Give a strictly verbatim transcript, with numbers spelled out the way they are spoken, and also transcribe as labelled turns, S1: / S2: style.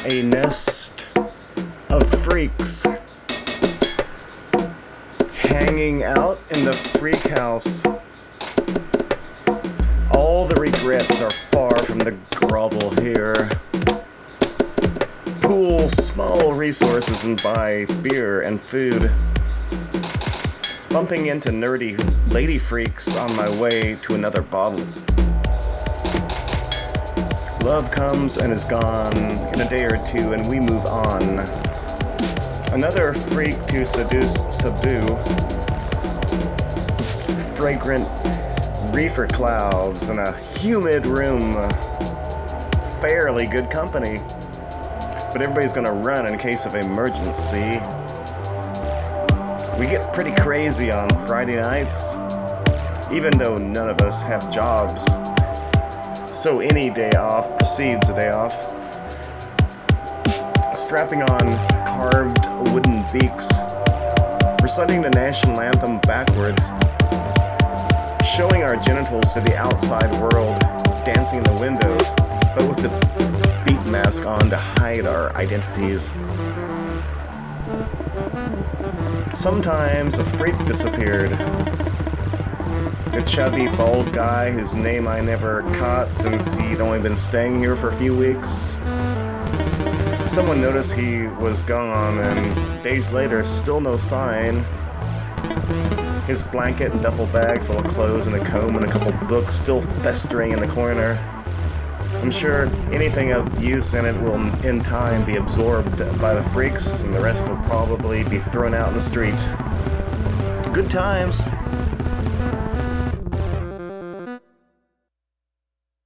S1: a nest of freaks hanging out in the freak house. All the regrets are far from the grovel here. Pool small resources and buy beer and food. Bumping into nerdy lady freaks on my way to another bottle. Love comes and is gone in a day or two, and we move on. Another freak to seduce, subdue. Fragrant reefer clouds in a humid room. Fairly good company. But everybody's gonna run in case of emergency. We get pretty crazy on Friday nights, even though none of us have jobs. So any day off precedes a day off. Strapping on carved wooden beaks, reciting the national anthem backwards, showing our genitals to the outside world, dancing in the windows, but with the beat mask on to hide our identities. Sometimes a freak disappeared. A chubby, bald guy whose name I never caught since he'd only been staying here for a few weeks. Someone noticed he was gone, and days later, still no sign. His blanket and duffel bag full of clothes and a comb and a couple books still festering in the corner. I'm sure anything of use in it will in time be absorbed by the freaks, and the rest will probably be thrown out in the street. Good times.